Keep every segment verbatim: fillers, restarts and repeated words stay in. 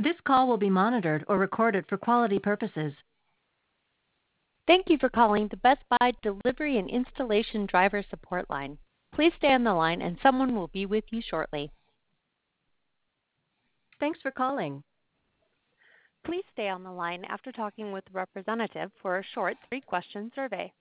This call will be monitored or recorded for quality purposes. Thank you for calling the Best Buy Delivery and Installation Driver Support Line. Please stay on the line and someone will be with you shortly. Thanks for calling. Please stay on the line after talking with a representative for a short three-question survey.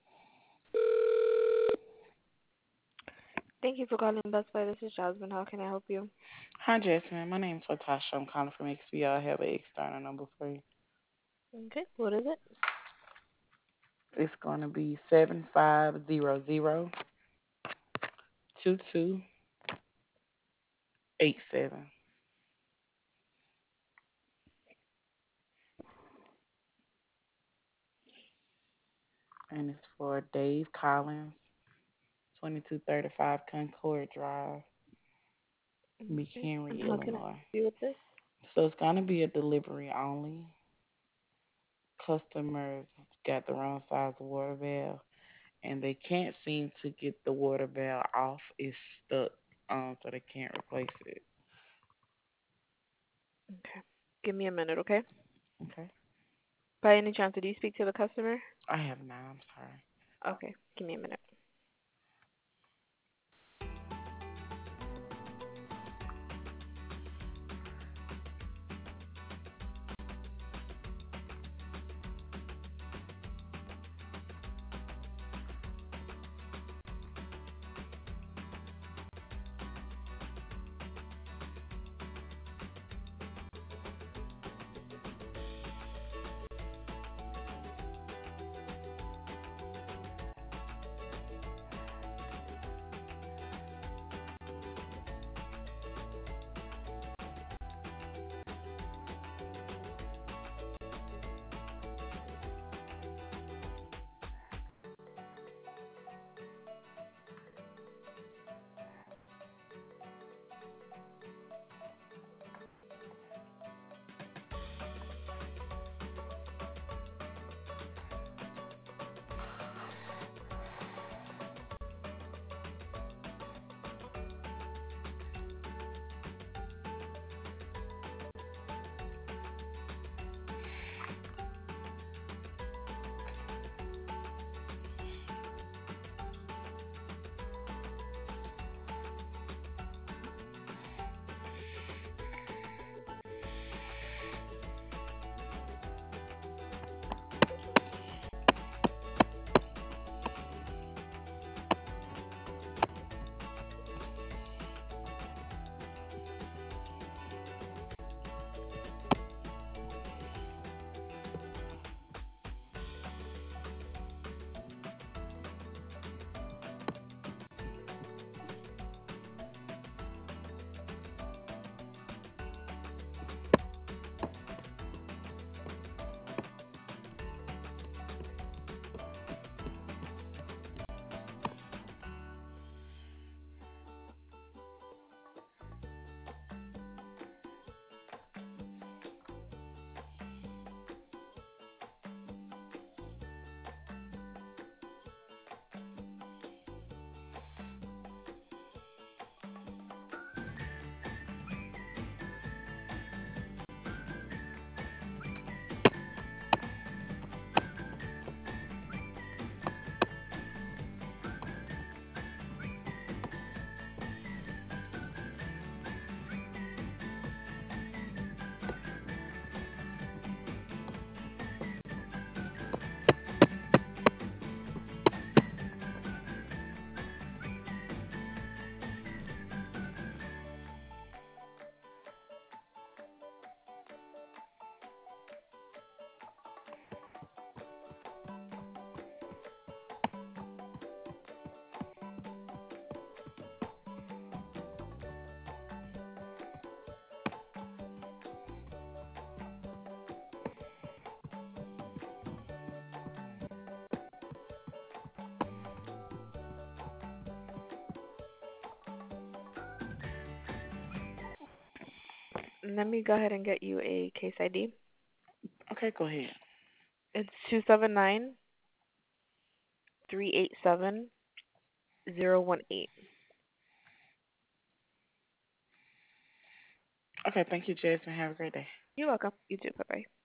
Thank you for calling Best Buy. This is Jasmine. How can I help you? Hi, Jasmine. My name's Latasha. I'm calling from X B. I have an external number for you. Okay, what is it? It's going to be seven five zero zero two two eight seven. And it's for Dave Collins, twenty-two thirty-five Concord Drive, Okay. And McHenry, how can I help Illinois. you with this? So it's going to be a delivery only. Customers got the wrong size water valve, and they can't seem to get the water valve off. It's stuck, um, so they can't replace it. Okay. Give me a minute, okay? Okay. By any chance, did you speak to the customer? I have not. I'm sorry. Okay, give me a minute. Let me go ahead and get you a case I D. Okay, go ahead. It's two seven nine three eight seven zero one eight. Okay, thank you, Jasmine. Have a great day. You're welcome. You too. Bye bye.